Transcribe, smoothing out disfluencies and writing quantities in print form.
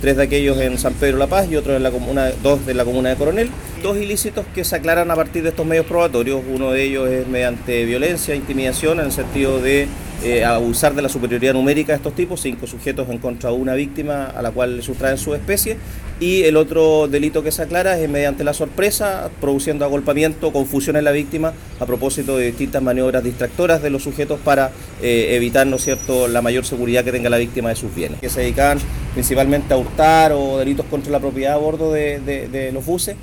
3 de aquellos en San Pedro La Paz y otros en la comuna, 2 de la comuna de Coronel. 2 ilícitos que se aclaran a partir de estos medios probatorios. Uno de ellos es mediante violencia, intimidación, en el sentido de abusar de la superioridad numérica de estos tipos, 5 sujetos en contra de una víctima a la cual le sustraen su especie. Y el otro delito que se aclara es mediante la sorpresa, produciendo agolpamiento, confusión en la víctima a propósito de distintas maniobras distractoras de los sujetos para evitar, ¿no es cierto?, la mayor seguridad que tenga la víctima de sus bienes. Que se dedicaban principalmente a hurtar o delitos contra la propiedad a bordo de los buses.